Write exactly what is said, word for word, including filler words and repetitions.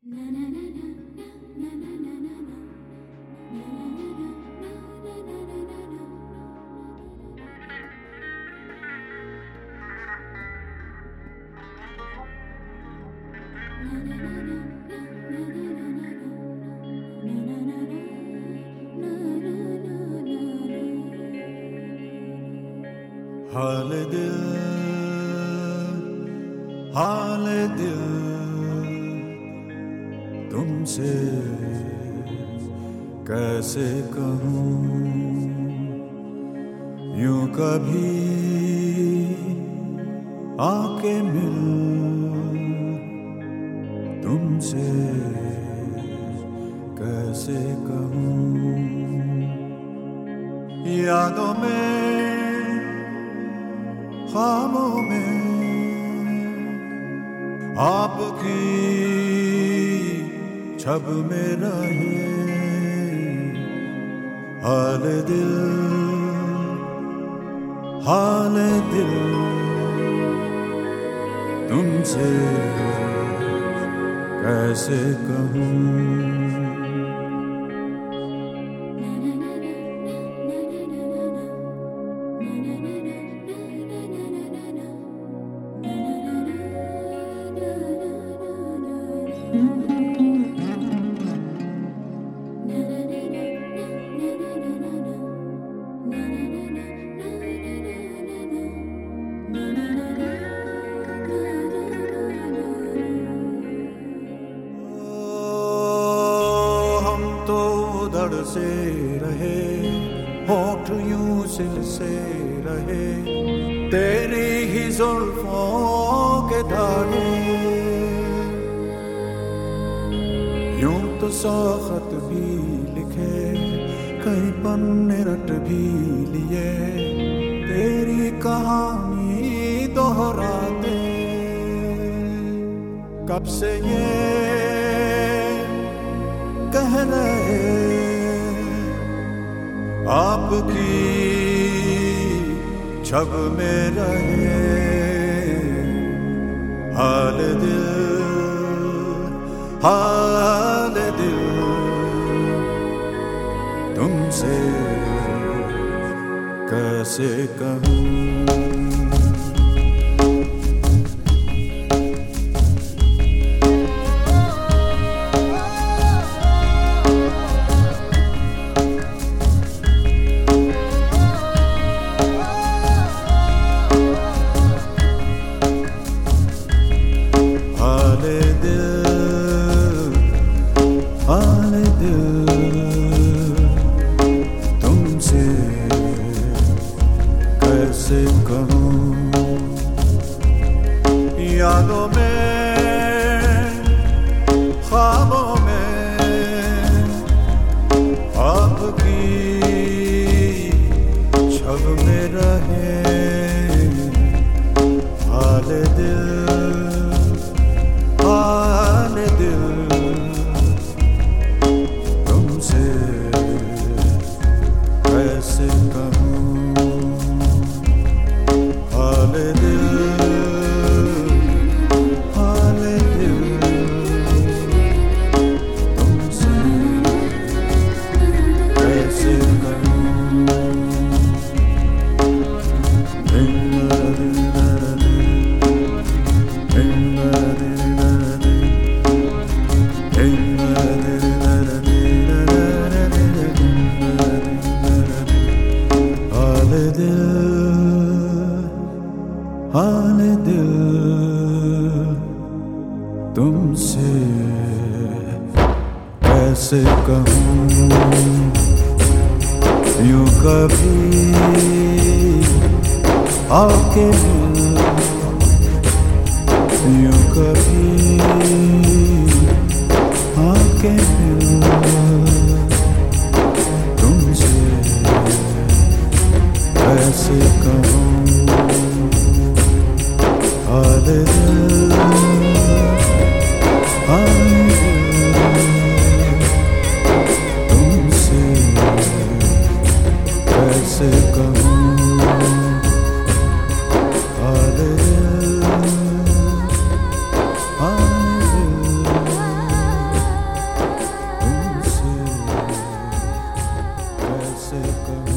हाल दिल हाल दिल तुमसे कैसे कहूँ, यूं कभी आके मिल तुमसे कैसे कहूँ। यादों में ख्वाबों में आपकी छब में रहे हाल दिल हाल दिल तुमसे कैसे कहूँ। से रहे होठ यूं सिल से रहे तेरी ही जुल्फों के धागे, यूं तो सौ खत भी लिखे कई पन्ने रट भी लिए तेरी कहानी दोहराते। कब से ये कह रहे आपकी छब में रहे हाल दिल हाल दिल तुमसे कैसे कहूँ। यादों में ख्वाबों में आपकी छब में रहे हाल दिल हाल दिल तुमसे कैसे कहूँ। हाल दिल हाल दिल तुमसे कैसे कहूँ, यूं कभी आके मिल यूं कभी आके मिल तुमसे कैसे कहूँ। हाल दिल हाल दिल तुमसे कैसे कहूँ। हाल दिल हाल दिल तुमसे कहूँ